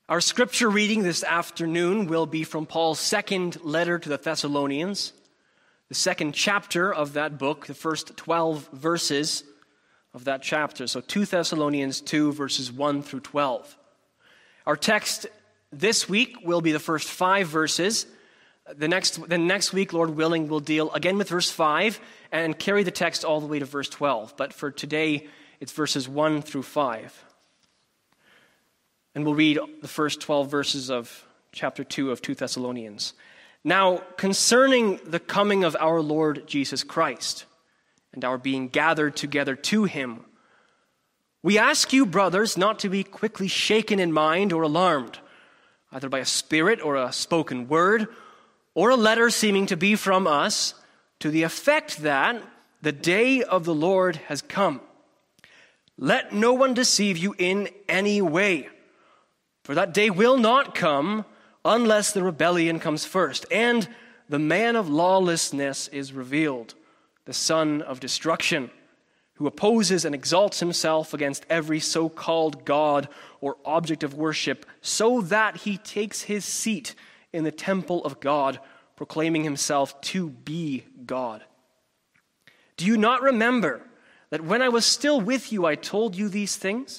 Our scripture reading this afternoon will be from Paul's second letter to the Thessalonians, the second chapter of that book, the first 12 verses of that chapter. So 2 Thessalonians 2, verses 1 through 12. Our text this week will be the first 5 verses. The next week, Lord willing, we'll deal again with verse 5 and carry the text all the way to verse 12. But for today, it's verses 1 through 5. And we'll read the first 12 verses of chapter 2 of 2 Thessalonians. Now, concerning the coming of our Lord Jesus Christ and our being gathered together to him, we ask you, brothers, not to be quickly shaken in mind or alarmed, either by a spirit or a spoken word, or a letter seeming to be from us, to the effect that the day of the Lord has come. Let no one deceive you in any way, for that day will not come unless the rebellion comes first, and the man of lawlessness is revealed, the son of destruction, who opposes and exalts himself against every so-called God or object of worship, so that he takes his seat in the temple of God, proclaiming himself to be God. Do you not remember that when I was still with you, I told you these things?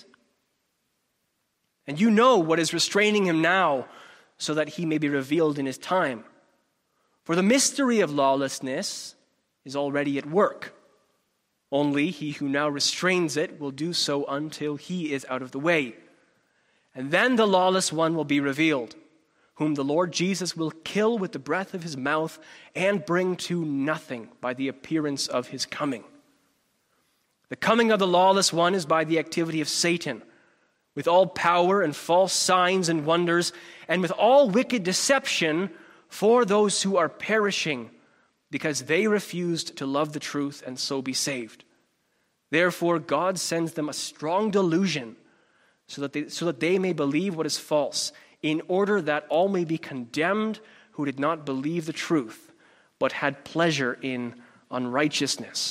And you know what is restraining him now, so that he may be revealed in his time. For the mystery of lawlessness is already at work. Only he who now restrains it will do so until he is out of the way. And then the lawless one will be revealed, whom the Lord Jesus will kill with the breath of his mouth and bring to nothing by the appearance of his coming. The coming of the lawless one is by the activity of Satan, with all power and false signs and wonders, and with all wicked deception for those who are perishing, because they refused to love the truth and so be saved. Therefore, God sends them a strong delusion, so that they may believe what is false, in order that all may be condemned who did not believe the truth, but had pleasure in unrighteousness.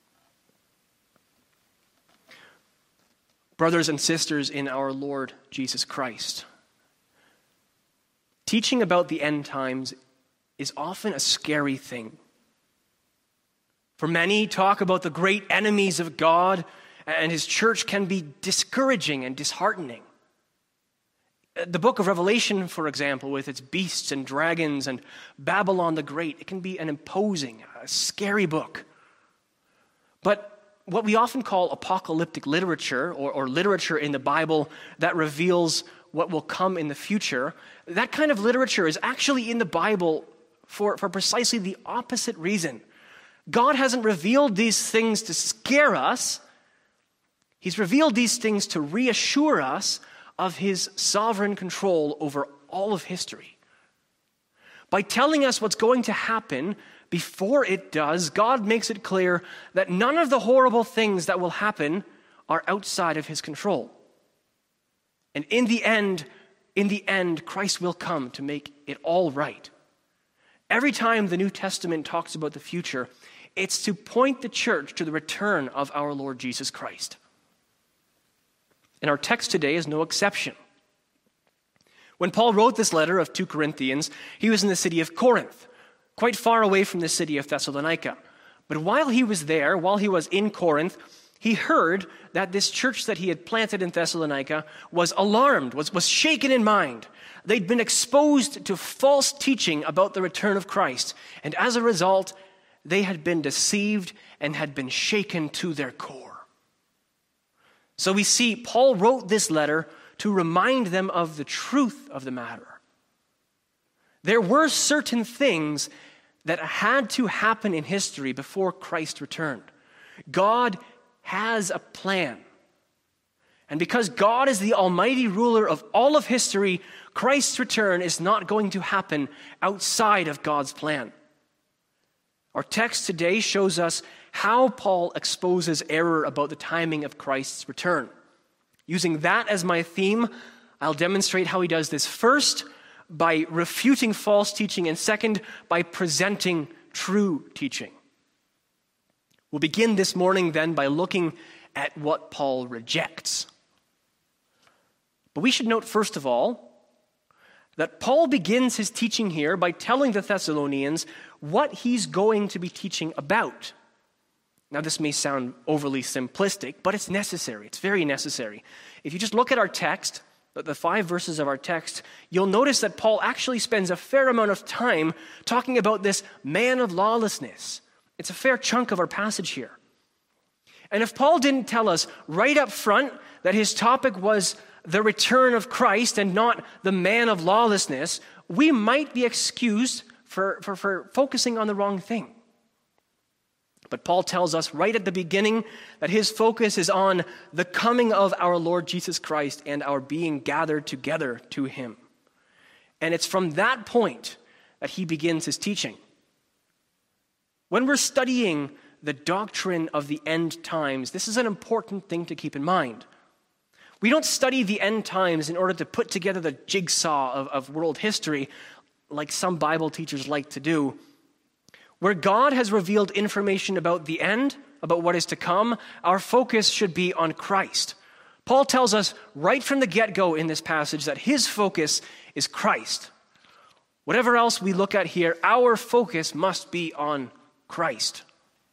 Brothers and sisters in our Lord Jesus Christ, teaching about the end times is often a scary thing. For many, talk about the great enemies of God and his church can be discouraging and disheartening. The book of Revelation, for example, with its beasts and dragons and Babylon the Great, it can be an imposing, a scary book. But what we often call apocalyptic literature, or literature in the Bible that reveals what will come in the future, that kind of literature is actually in the Bible for precisely the opposite reason. God hasn't revealed these things to scare us. He's revealed these things to reassure us of his sovereign control over all of history. By telling us what's going to happen before it does, God makes it clear that none of the horrible things that will happen are outside of his control. And in the end, Christ will come to make it all right. Every time the New Testament talks about the future, it's to point the church to the return of our Lord Jesus Christ. And our text today is no exception. When Paul wrote this letter of 2 Corinthians, he was in the city of Corinth, quite far away from the city of Thessalonica. But while he was there, while he was in Corinth, he heard that this church that he had planted in Thessalonica was alarmed, was shaken in mind. They'd been exposed to false teaching about the return of Christ. And as a result, they had been deceived and had been shaken to their core. So we see Paul wrote this letter to remind them of the truth of the matter. There were certain things that had to happen in history before Christ returned. God has a plan. And because God is the almighty ruler of all of history, Christ's return is not going to happen outside of God's plan. Our text today shows us how Paul exposes error about the timing of Christ's return. Using that as my theme, I'll demonstrate how he does this first by refuting false teaching, and second, by presenting true teaching. We'll begin this morning then by looking at what Paul rejects. But we should note first of all that Paul begins his teaching here by telling the Thessalonians what he's going to be teaching about. Now, this may sound overly simplistic, but it's necessary. It's very necessary. If you just look at our text, the 5 verses of our text, you'll notice that Paul actually spends a fair amount of time talking about this man of lawlessness. It's a fair chunk of our passage here. And if Paul didn't tell us right up front that his topic was the return of Christ and not the man of lawlessness, we might be excused for focusing on the wrong thing. But Paul tells us right at the beginning that his focus is on the coming of our Lord Jesus Christ and our being gathered together to him. And it's from that point that he begins his teaching. When we're studying the doctrine of the end times, this is an important thing to keep in mind. We don't study the end times in order to put together the jigsaw of world history like some Bible teachers like to do. Where God has revealed information about the end, about what is to come, our focus should be on Christ. Paul tells us right from the get-go in this passage that his focus is Christ. Whatever else we look at here, our focus must be on Christ.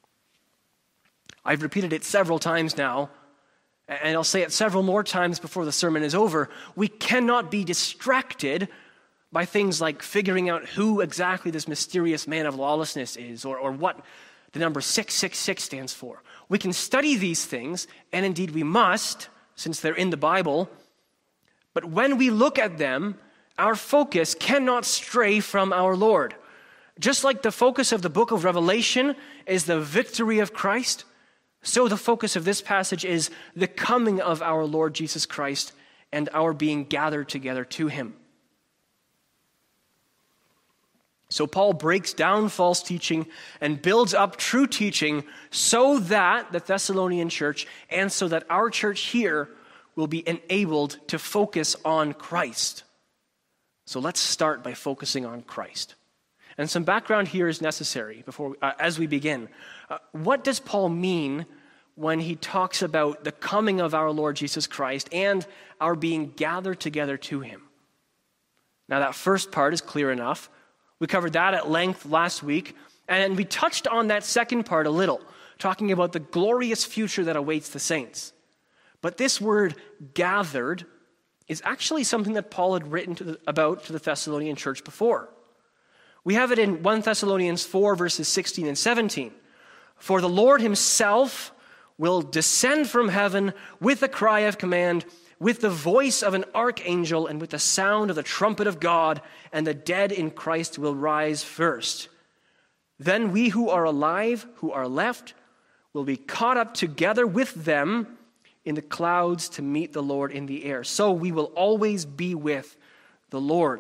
I've repeated it several times now, and I'll say it several more times before the sermon is over. We cannot be distracted by things like figuring out who exactly this mysterious man of lawlessness is, or what the number 666 stands for. We can study these things, and indeed we must, since they're in the Bible. But when we look at them, our focus cannot stray from our Lord. Just like the focus of the book of Revelation is the victory of Christ, so the focus of this passage is the coming of our Lord Jesus Christ and our being gathered together to him. So Paul breaks down false teaching and builds up true teaching so that the Thessalonian church and so that our church here will be enabled to focus on Christ. So let's start by focusing on Christ. And some background here is necessary as we begin. What does Paul mean when he talks about the coming of our Lord Jesus Christ and our being gathered together to him? Now that first part is clear enough. We covered that at length last week, and we touched on that second part a little, talking about the glorious future that awaits the saints. But this word gathered is actually something that Paul had written about to the Thessalonian church before. We have it in 1 Thessalonians 4, verses 16 and 17. For the Lord himself will descend from heaven with a cry of command, with the voice of an archangel, and with the sound of the trumpet of God, and the dead in Christ will rise first. Then we who are alive, who are left, will be caught up together with them in the clouds to meet the Lord in the air. So we will always be with the Lord.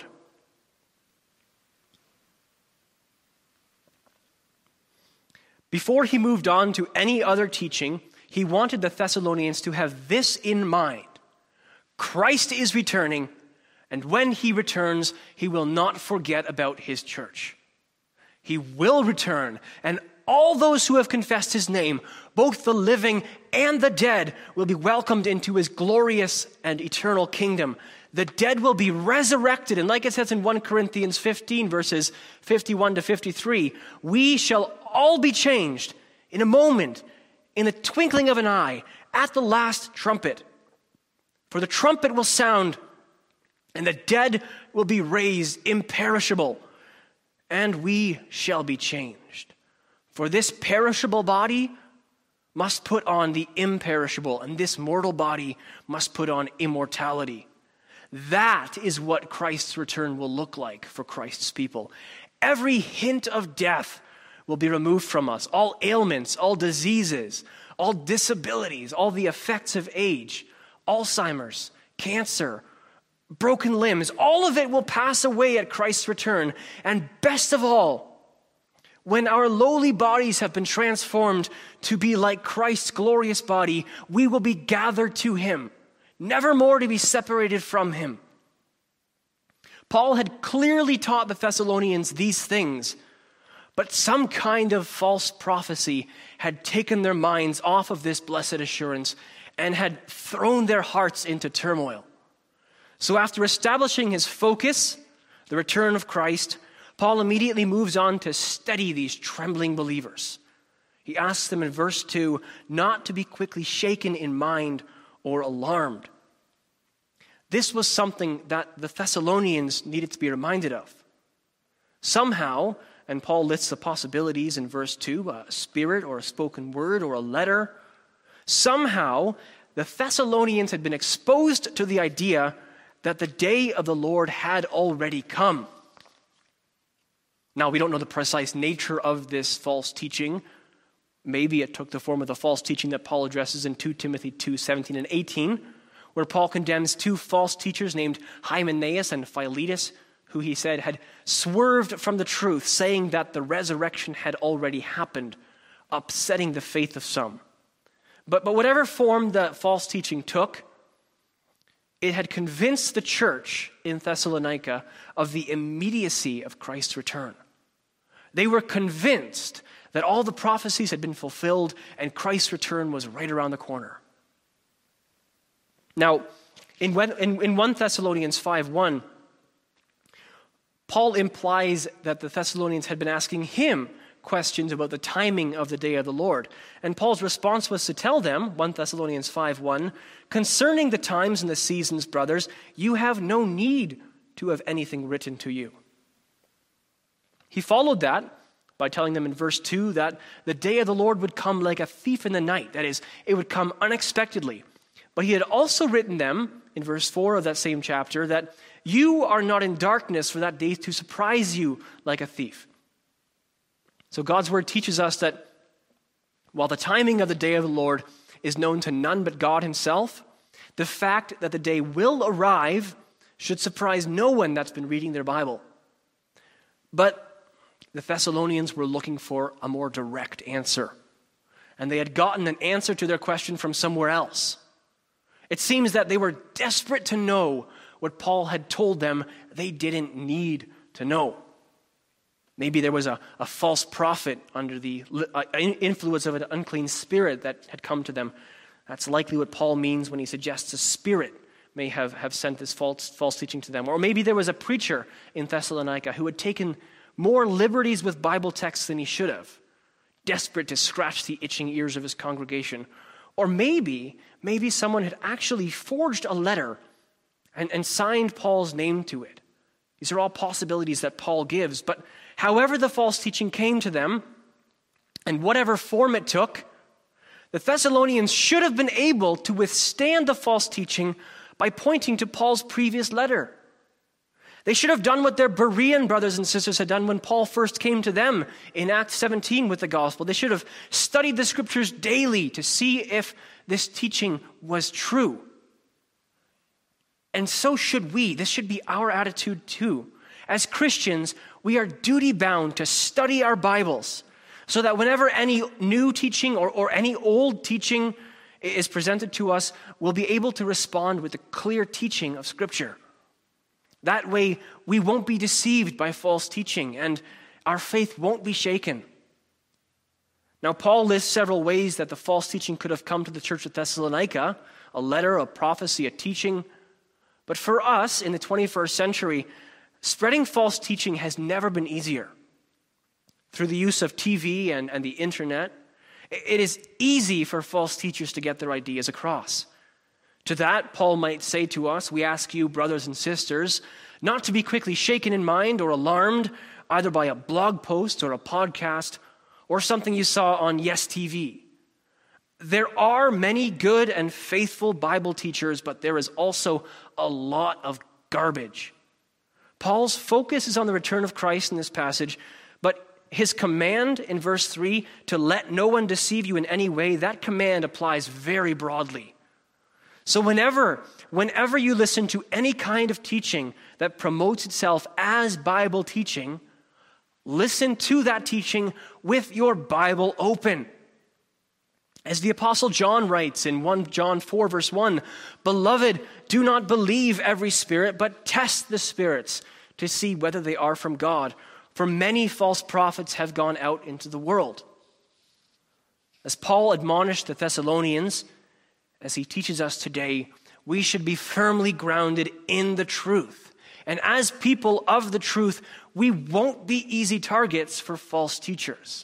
Before he moved on to any other teaching, he wanted the Thessalonians to have this in mind. Christ is returning, and when he returns, he will not forget about his church. He will return, and all those who have confessed his name, both the living and the dead, will be welcomed into his glorious and eternal kingdom. The dead will be resurrected, and like it says in 1 Corinthians 15, verses 51 to 53, we shall all be changed in a moment, in the twinkling of an eye, at the last trumpet. For the trumpet will sound, and the dead will be raised imperishable, and we shall be changed. For this perishable body must put on the imperishable, and this mortal body must put on immortality. That is what Christ's return will look like for Christ's people. Every hint of death will be removed from us. All ailments, all diseases, all disabilities, all the effects of age, Alzheimer's, cancer, broken limbs, all of it will pass away at Christ's return. And best of all, when our lowly bodies have been transformed to be like Christ's glorious body, we will be gathered to him, never more to be separated from him. Paul had clearly taught the Thessalonians these things, but some kind of false prophecy had taken their minds off of this blessed assurance and had thrown their hearts into turmoil. So after establishing his focus the return of Christ, Paul immediately moves on to steady these trembling believers. He asks them in verse 2 not to be quickly shaken in mind or alarmed. This was something that the Thessalonians needed to be reminded of. Somehow, and Paul lists the possibilities in verse 2, a spirit or a spoken word or a letter, somehow the Thessalonians had been exposed to the idea that the day of the Lord had already come. Now, we don't know the precise nature of this false teaching. Maybe it took the form of the false teaching that Paul addresses in 2 Timothy 2:17 and 18, where Paul condemns two false teachers named Hymenaeus and Philetus, who he said had swerved from the truth, saying that the resurrection had already happened, upsetting the faith of some. But whatever form the false teaching took, it had convinced the church in Thessalonica of the immediacy of Christ's return. They were convinced that all the prophecies had been fulfilled and Christ's return was right around the corner. Now, in 1 Thessalonians 5:1, Paul implies that the Thessalonians had been asking him questions about the timing of the day of the Lord. And Paul's response was to tell them, 1 Thessalonians 5:1, concerning the times and the seasons, brothers, you have no need to have anything written to you. He followed that by telling them in verse 2 that the day of the Lord would come like a thief in the night. That is, it would come unexpectedly. But he had also written them, in verse 4 of that same chapter, that you are not in darkness for that day to surprise you like a thief. So God's word teaches us that while the timing of the day of the Lord is known to none but God himself, the fact that the day will arrive should surprise no one that's been reading their Bible. But the Thessalonians were looking for a more direct answer, and they had gotten an answer to their question from somewhere else. It seems that they were desperate to know what Paul had told them they didn't need to know. Maybe there was a false prophet under the influence of an unclean spirit that had come to them. That's likely what Paul means when he suggests a spirit may have sent this false teaching to them. Or maybe there was a preacher in Thessalonica who had taken more liberties with Bible texts than he should have, desperate to scratch the itching ears of his congregation. Or maybe someone had actually forged a letter and signed Paul's name to it. These are all possibilities that Paul gives. But however the false teaching came to them, and whatever form it took, the Thessalonians should have been able to withstand the false teaching by pointing to Paul's previous letter. They should have done what their Berean brothers and sisters had done when Paul first came to them in Acts 17 with the gospel. They should have studied the scriptures daily to see if this teaching was true. And so should we. This should be our attitude too. As Christians, we are duty-bound to study our Bibles so that whenever any new teaching or any old teaching is presented to us, we'll be able to respond with the clear teaching of Scripture. That way, we won't be deceived by false teaching, and our faith won't be shaken. Now, Paul lists several ways that the false teaching could have come to the church of Thessalonica: a letter, a prophecy, a teaching. But for us in the 21st century, spreading false teaching has never been easier. Through the use of TV and the internet, it is easy for false teachers to get their ideas across. To that, Paul might say to us, we ask you, brothers and sisters, not to be quickly shaken in mind or alarmed, either by a blog post or a podcast or something you saw on Yes TV. There are many good and faithful Bible teachers, but there is also a lot of garbage. Paul's focus is on the return of Christ in this passage, but his command in verse 3 to let no one deceive you in any way, that command applies very broadly. So whenever you listen to any kind of teaching that promotes itself as Bible teaching, listen to that teaching with your Bible open. As the Apostle John writes in 1 John 4 verse 1, "Beloved, do not believe every spirit, but test the spirits to see whether they are from God. For many false prophets have gone out into the world." As Paul admonished the Thessalonians, as he teaches us today, we should be firmly grounded in the truth And as people of the truth, we won't be easy targets for false teachers.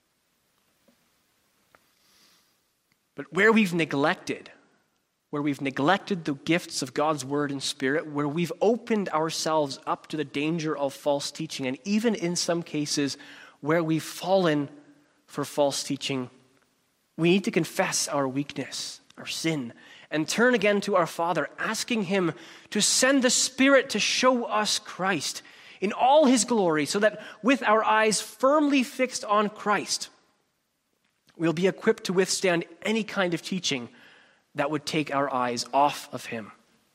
But where we've neglected the gifts of God's word and spirit, where we've opened ourselves up to the danger of false teaching, and even in some cases where we've fallen for false teaching, we need to confess our weakness, our sin, and turn again to our Father, asking him to send the Spirit to show us Christ in all his glory, so that with our eyes firmly fixed on Christ, we'll be equipped to withstand any kind of teaching that would take our eyes off of him.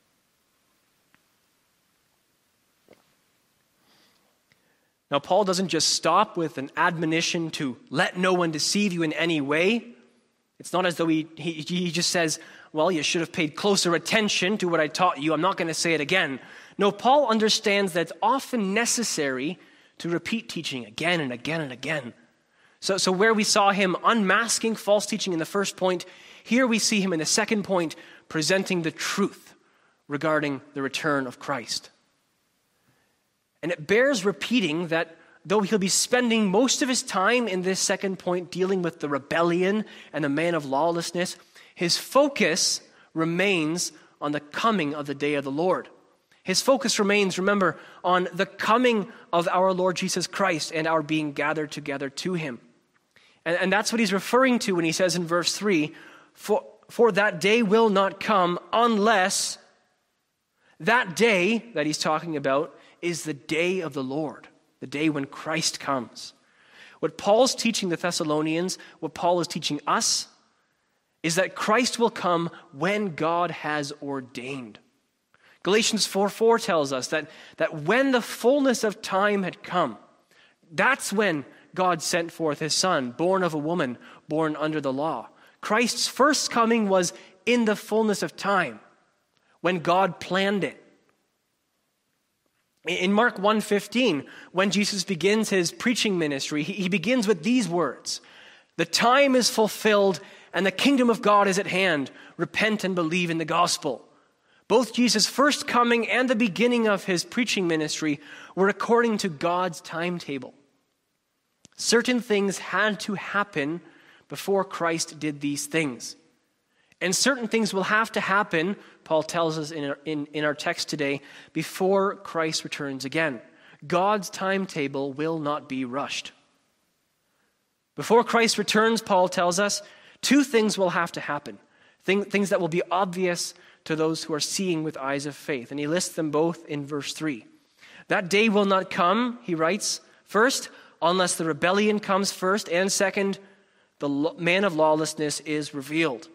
Now, Paul doesn't just stop with an admonition to let no one deceive you in any way. It's not as though he just says, well, you should have paid closer attention to what I taught you. I'm not going to say it again. No, Paul understands that it's often necessary to repeat teaching again and again and again. So where we saw him unmasking false teaching in the first point, here we see him in the second point presenting the truth regarding the return of Christ. And it bears repeating that though he'll be spending most of his time in this second point dealing with the rebellion and the man of lawlessness, his focus remains on the coming of the day of the Lord. His focus remains, remember, on the coming of our Lord Jesus Christ and our being gathered together to him. And that's what he's referring to when he says in verse 3, for that day will not come unless that day that he's talking about is the day of the Lord, the day when Christ comes. What Paul's teaching the Thessalonians, what Paul is teaching us, is that Christ will come when God has ordained. Galatians 4:4 tells us that when the fullness of time had come, that's when God sent forth his Son, born of a woman, born under the law. Christ's first coming was in the fullness of time, when God planned it. In Mark 1:15, when Jesus begins his preaching ministry, he begins with these words, "The time is fulfilled and the kingdom of God is at hand. Repent and believe in the gospel." Both Jesus' first coming and the beginning of his preaching ministry were according to God's timetable. Certain things had to happen before Christ did these things. And certain things will have to happen, Paul tells us in our text today, before Christ returns again. God's timetable will not be rushed. Before Christ returns, Paul tells us, two things will have to happen. Things that will be obvious to those who are seeing with eyes of faith. And he lists them both in verse 3. That day will not come, he writes, first, unless the rebellion comes first, and second, the man of lawlessness is revealed.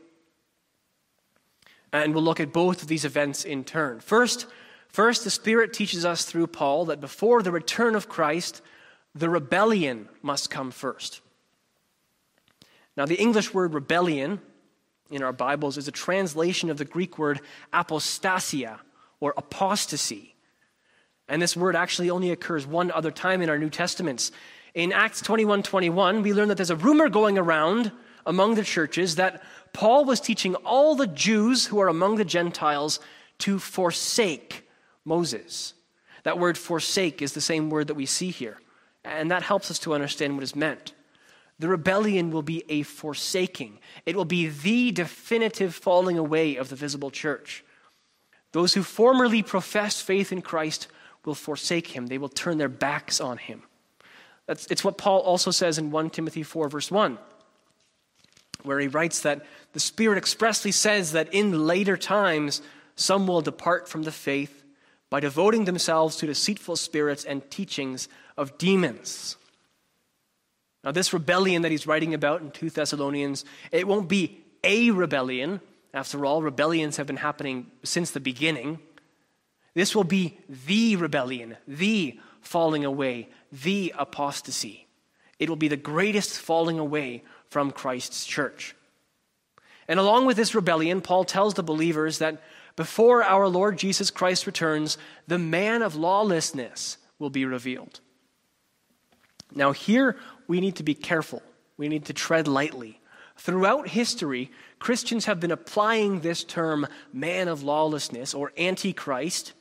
And we'll look at both of these events in turn. First, the Spirit teaches us through Paul that before the return of Christ, the rebellion must come first. Now, the English word rebellion in our Bibles is a translation of the Greek word apostasia, or apostasy. And this word actually only occurs one other time in our New Testaments. In Acts 21:21, we learn that there's a rumor going around among the churches that Paul was teaching all the Jews who are among the Gentiles to forsake Moses. That word forsake is the same word that we see here. And that helps us to understand what is meant. The rebellion will be a forsaking. It will be the definitive falling away of the visible church. Those who formerly professed faith in Christ will forsake him. They will turn their backs on him. It's what Paul also says in 1 Timothy 4, verse 1, where he writes that the Spirit expressly says that in later times, some will depart from the faith by devoting themselves to deceitful spirits and teachings of demons. Now, this rebellion that he's writing about in 2 Thessalonians, it won't be a rebellion. After all, rebellions have been happening since the beginning. This will be the rebellion, the falling away, the apostasy. It will be the greatest falling away from Christ's church. And along with this rebellion, Paul tells the believers that before our Lord Jesus Christ returns, the man of lawlessness will be revealed. Now here, we need to be careful. We need to tread lightly. Throughout history, Christians have been applying this term, man of lawlessness, or antichrist,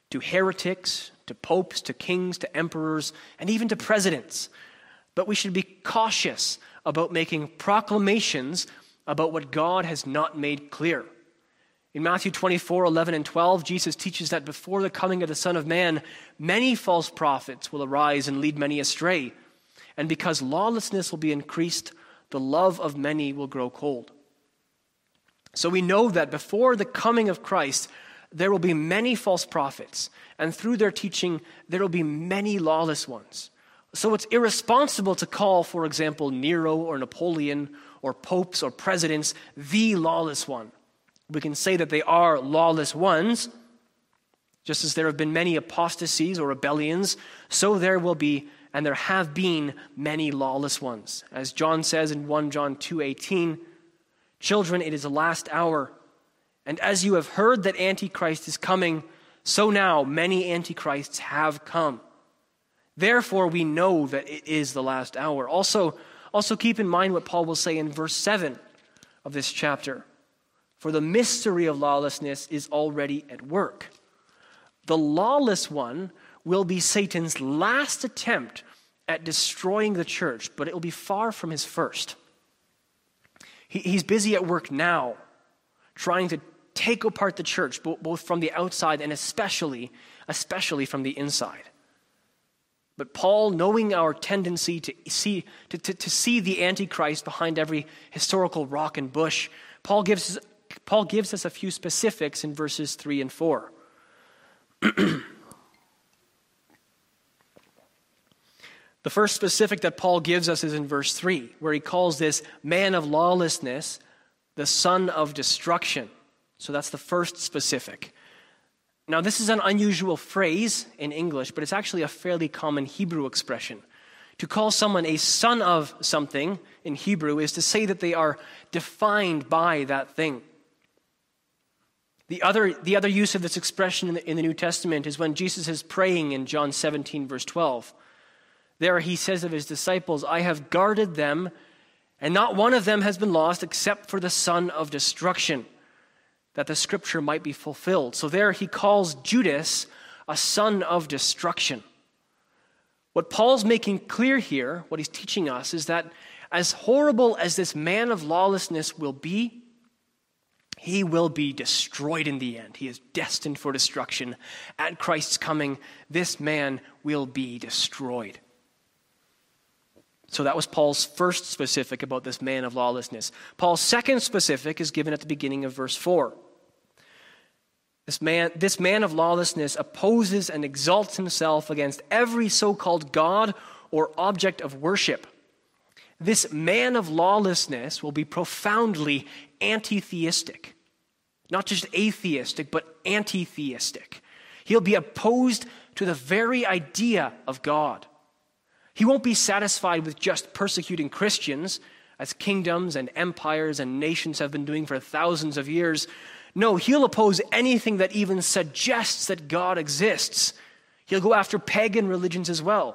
to heretics, to popes, to kings, to emperors, and even to presidents. But we should be cautious about making proclamations about what God has not made clear. In Matthew 24, 11 and 12, Jesus teaches that before the coming of the Son of Man, many false prophets will arise and lead many astray. And because lawlessness will be increased, the love of many will grow cold. So we know that before the coming of Christ, there will be many false prophets, and through their teaching, there will be many lawless ones. So it's irresponsible to call, for example, Nero or Napoleon or popes or presidents the lawless one. We can say that they are lawless ones, just as there have been many apostasies or rebellions, so there will be and there have been many lawless ones. As John says in 1 John 2:18, "Children, it is the last hour, and as you have heard that Antichrist is coming, so now many Antichrists have come. Therefore we know that it is the last hour." Also keep in mind what Paul will say in verse 7 of this chapter. "For the mystery of lawlessness is already at work." The lawless one will be Satan's last attempt at destroying the church, but it will be far from his first. He's busy at work now, trying to take apart the church, both from the outside and especially from the inside. But Paul, knowing our tendency to see the Antichrist behind every historical rock and bush, Paul gives us a few specifics in verses 3 and 4. The first specific that Paul gives us is in verse 3, where he calls this man of lawlessness the son of destruction. So that's the first specific. Now, this is an unusual phrase in English, but it's actually a fairly common Hebrew expression. To call someone a son of something in Hebrew is to say that they are defined by that thing. The other use of this expression in the New Testament is when Jesus is praying in John 17, verse 12. There he says of his disciples, "I have guarded them, and not one of them has been lost except for the son of destruction, that the scripture might be fulfilled." So there he calls Judas a son of destruction. What Paul's making clear here, what he's teaching us, is that as horrible as this man of lawlessness will be, he will be destroyed in the end. He is destined for destruction. At Christ's coming, this man will be destroyed. So that was Paul's first specific about this man of lawlessness. Paul's second specific is given at the beginning of verse 4. This man of lawlessness opposes and exalts himself against every so-called God or object of worship. This man of lawlessness will be profoundly anti-theistic. Not just atheistic, but anti-theistic. He'll be opposed to the very idea of God. He won't be satisfied with just persecuting Christians, as kingdoms and empires and nations have been doing for thousands of years. No, he'll oppose anything that even suggests that God exists. He'll go after pagan religions as well.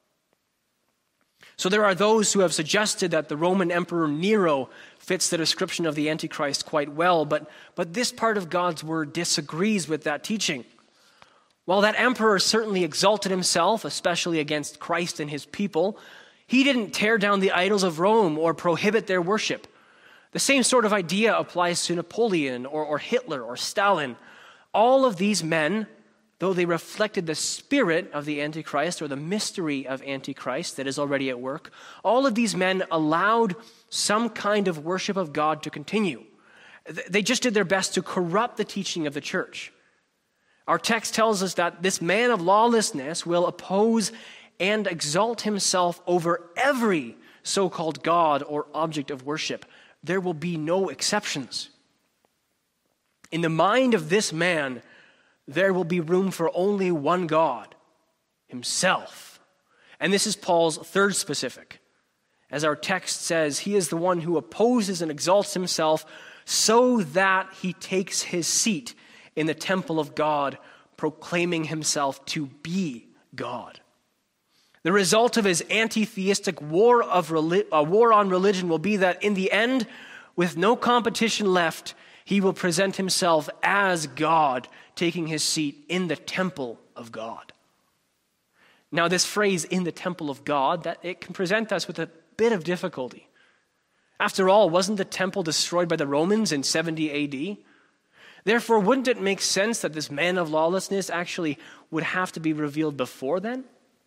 So there are those who have suggested that the Roman Emperor Nero fits the description of the Antichrist quite well, but this part of God's word disagrees with that teaching. While that emperor certainly exalted himself, especially against Christ and his people, he didn't tear down the idols of Rome or prohibit their worship. The same sort of idea applies to Napoleon or Hitler or Stalin. All of these men, though they reflected the spirit of the Antichrist or the mystery of Antichrist that is already at work, all of these men allowed some kind of worship of God to continue. They just did their best to corrupt the teaching of the church. Our text tells us that this man of lawlessness will oppose and exalt himself over every so-called God or object of worship. There will be no exceptions. In the mind of this man, there will be room for only one God, himself. And this is Paul's third specific. As our text says, he is the one who opposes and exalts himself so that he takes his seat in the temple of God, proclaiming himself to be God. The result of his anti-theistic war on religion will be that in the end, with no competition left, He will present himself as God, taking his seat in the temple of God. Now, this phrase, in the temple of God, that it can present us with a bit of difficulty. After all, wasn't the temple destroyed by the Romans in 70 AD? Therefore, wouldn't it make sense that this man of lawlessness actually would have to be revealed before then?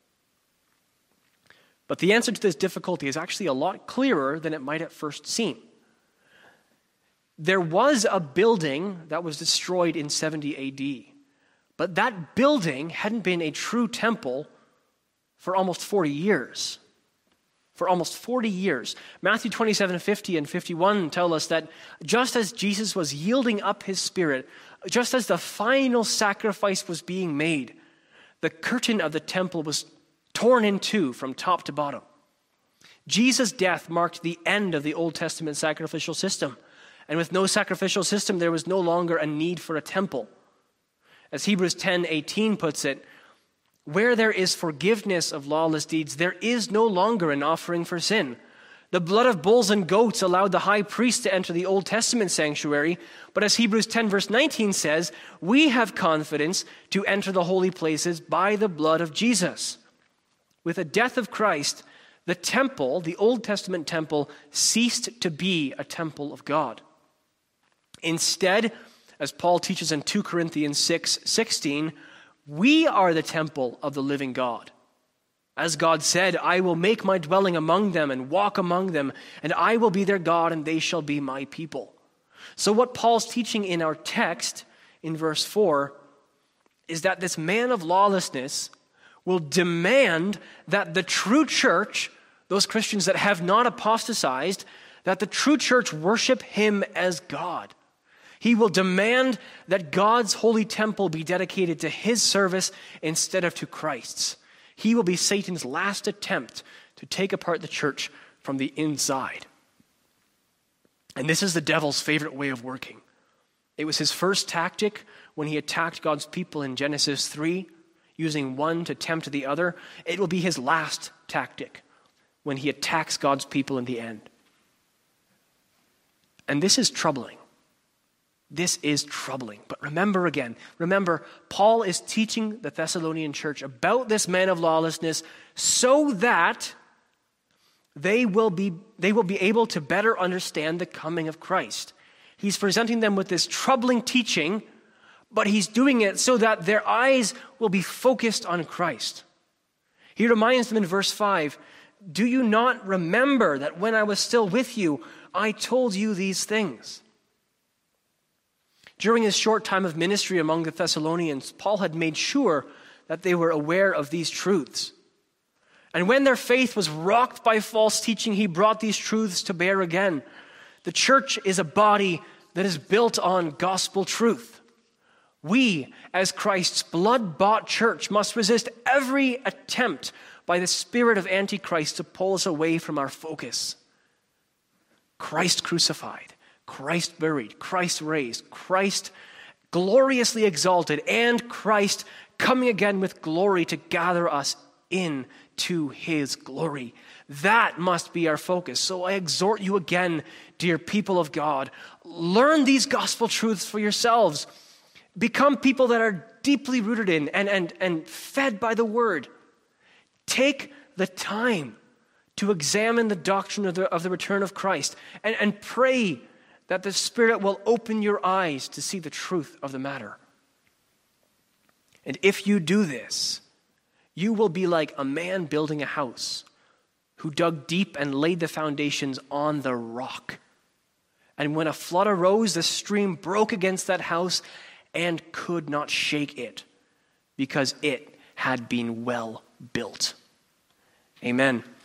But the answer to this difficulty is actually a lot clearer than it might at first seem. There was a building that was destroyed in 70 AD, but that building hadn't been a true temple for almost 40 years. For almost 40 years. Matthew 27:50 and 51 tell us that just as Jesus was yielding up his spirit, just as the final sacrifice was being made, the curtain of the temple was torn in two from top to bottom. Jesus' death marked the end of the Old Testament sacrificial system. And with no sacrificial system, there was no longer a need for a temple. As Hebrews 10:18 puts it, where there is forgiveness of lawless deeds, there is no longer an offering for sin. The blood of bulls and goats allowed the high priest to enter the Old Testament sanctuary, but as Hebrews 10 verse 19 says, we have confidence to enter the holy places by the blood of Jesus. With the death of Christ, the temple, the Old Testament temple, ceased to be a temple of God. Instead, as Paul teaches in 2 Corinthians 6:16, we are the temple of the living God. As God said, I will make my dwelling among them and walk among them, and I will be their God, and they shall be my people. So what Paul's teaching in our text, in verse 4, is that this man of lawlessness will demand that the true church, those Christians that have not apostatized, that the true church worship him as God. He will demand that God's holy temple be dedicated to his service instead of to Christ's. He will be Satan's last attempt to take apart the church from the inside. And this is the devil's favorite way of working. It was his first tactic when he attacked God's people in Genesis 3, using one to tempt the other. It will be his last tactic when he attacks God's people in the end. And this is troubling. This is troubling. But remember, Paul is teaching the Thessalonian church about this man of lawlessness so that they will be able to better understand the coming of Christ. He's presenting them with this troubling teaching, but he's doing it so that their eyes will be focused on Christ. He reminds them in verse 5, do you not remember that when I was still with you, I told you these things? During his short time of ministry among the Thessalonians, Paul had made sure that they were aware of these truths. And when their faith was rocked by false teaching, he brought these truths to bear again. The church is a body that is built on gospel truth. We, as Christ's blood-bought church, must resist every attempt by the spirit of Antichrist to pull us away from our focus. Christ crucified, Christ buried, Christ raised, Christ gloriously exalted, and Christ coming again with glory to gather us into his glory. That must be our focus. So I exhort you again, dear people of God, learn these gospel truths for yourselves. Become people that are deeply rooted in and fed by the word. Take the time to examine the doctrine of the return of Christ and pray that the Spirit will open your eyes to see the truth of the matter. And if you do this, you will be like a man building a house who dug deep and laid the foundations on the rock. And when a flood arose, the stream broke against that house and could not shake it because it had been well built. Amen.